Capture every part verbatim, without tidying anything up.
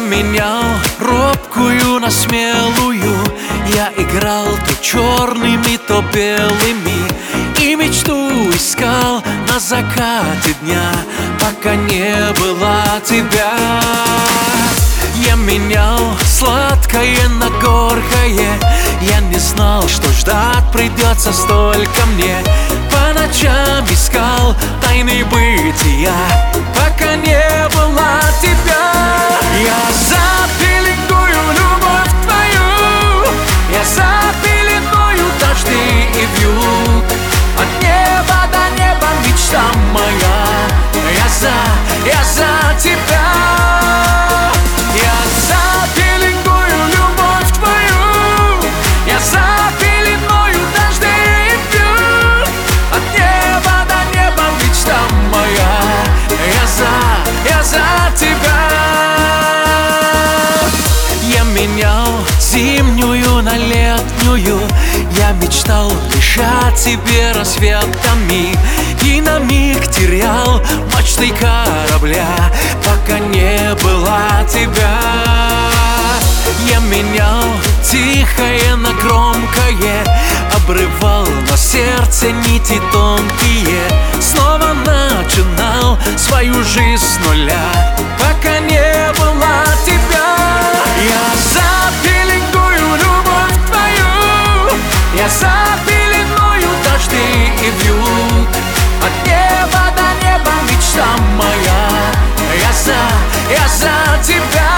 менял робкую на смелую, я играл то черными, то белыми, и мечту искал на закате дня, пока не было тебя. Я менял сладкое на горькое, я не знал, что ждать придется столько мне. По ночам искал тайны бытия, пока не было тебя. Я запеленгую любовь твою, я запеленгую дожди и вьюг. От неба до неба мечта моя, я за, я за тебя. Я запеленгую любовь твою, я запеленгую дожди и вьюг. От неба до неба мечта моя, я за, я за тебя. Я менял зимнюю на летнюю, я мечтал дышать тебе рассветами, и на миг терял мачты корабля, пока не было тебя. Я менял тихое на громкое, обрывал на сердце нити тонкие, снова начинал свою жизнь с нуля, пока не было тебя. Я запеленгую любовь твою, я запеленгую дожди и вьюг. От неба до неба мечта моя, я за, я за тебя.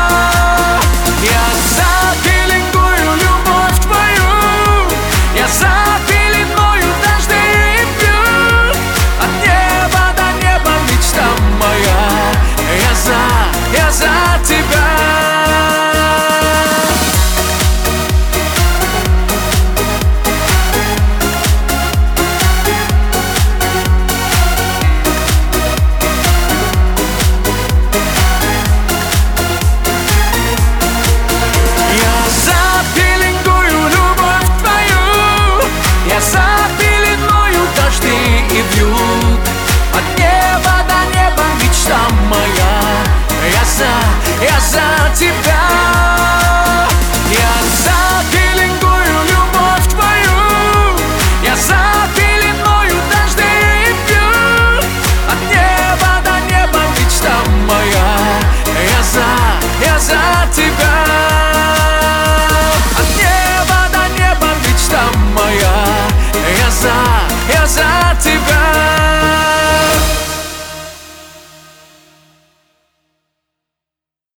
Я запеленгую любовь твою, я запеленгую дожди и вьюг. От неба до неба мечта моя, я за, я за тебя. От неба до неба мечта моя, я за, я за тебя. Я запеленгую любовь твою, я запеленую дожди и вьюг. От неба до неба мечта моя, я за, я за тебя. От неба до неба мечта моя, я за, я за тебя.